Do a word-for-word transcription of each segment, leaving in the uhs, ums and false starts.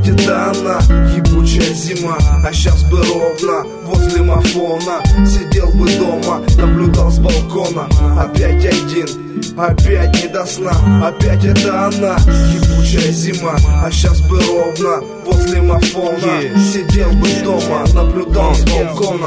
Опять это она, ебучая зима. А щас бы ровно возле мафона сидел бы дома, наблюдал с балкона. Опять один, опять не до сна. Опять это она, ебучая зима. А щас бы ровно возле мафона сидел бы дома, наблюдал с балкона.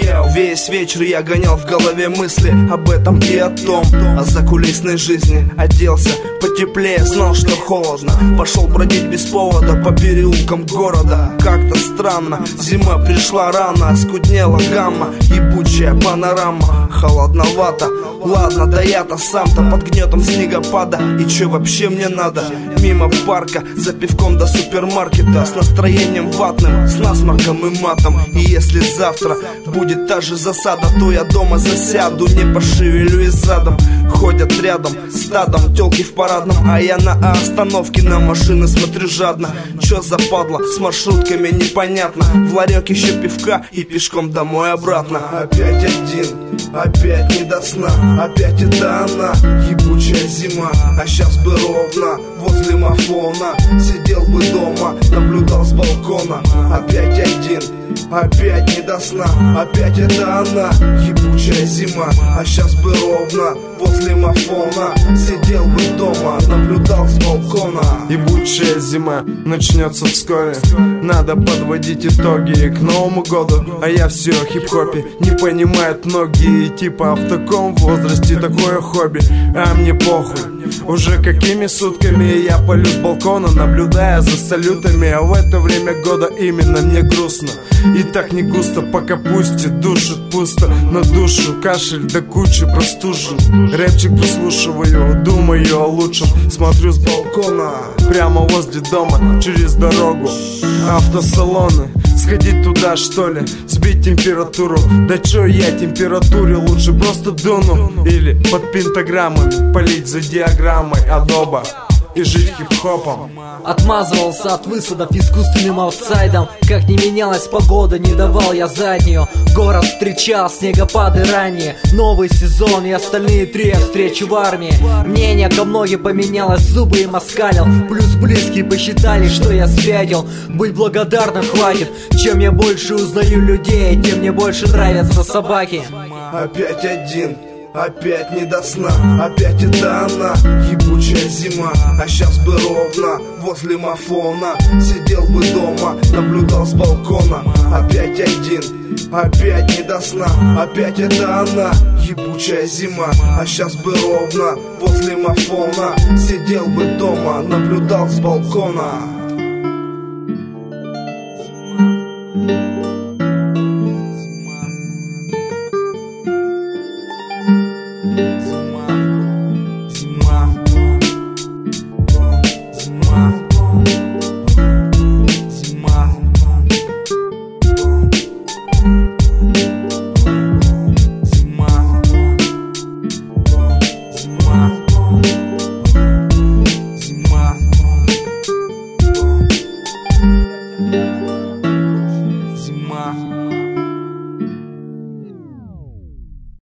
Весь вечер я гонял в голове мысли об этом и о том, о закулисной жизни. Оделся потеплее, знал, что холодно. Пошел бродить без повода по переулкам города. Как-то странно, зима пришла рано. Оскуднела гамма, ебучая панорама. Холодновато, ладно, да я-то сам-то под гнетом снегопада. И чё вообще мне надо? Мимо парка, за пивком до супермаркета. С настроением ватным, с насморком и матом. И если завтра будет та же засада, то я дома засяду, не пошевелюсь задом. Ходят рядом стадом тёлки в парадном, а я на остановке на машины смотрю жадно. Чё за падла, с маршрутками непонятно. В ларек еще пивка и пешком домой обратно. Опять один, опять не до сна. Опять это она, ебучая зима. А щас бы ровно возле мафона сидел бы дома, наблюдал с балкона. Опять один, опять не до сна. Опять это она, ебучая зима. А щас бы ровно возле мафона сидел бы дома, наблюдал с балкона. Ебучая зима начнется вскоре. Надо подводить итоги к Новому году. А я все о хип-хопе, не понимают многие. И типа в таком возрасте такое хобби. А мне похуй, уже какими сутками я палю с балкона, наблюдая за салютами. А в это время года именно мне грустно. И так не густо, пока пустит, душит пусто. На душу кашель да куча простужен. Рэпчик прослушиваю, думаю о лучшем. Смотрю с балкона, прямо возле дома, через дорогу автосалоны. Сходить туда что ли, сбить температуру. Да чё я температуре, лучше просто дуну. Или под пентаграммами полить за диаграммой адоба и жить хип-хопом. Отмазывался от высадов искусственным аутсайдом. Как не менялась погода, не давал я заднюю. Город встречал снегопады ранее. Новый сезон и остальные три я встречу в армии. Мнение ко многим поменялось, зубы им оскалил. Плюс близкие посчитали, что я спятил. Быть благодарным хватит. Чем я больше узнаю людей, тем мне больше нравятся собаки. Опять один, опять не до сна. Опять это она, ебучая зима. А щас бы ровно возле мафона сидел бы дома, наблюдал с балкона. Опять один, опять не до сна. Опять это она, ебучая зима. А щас бы ровно возле мафона сидел бы дома, наблюдал с балкона.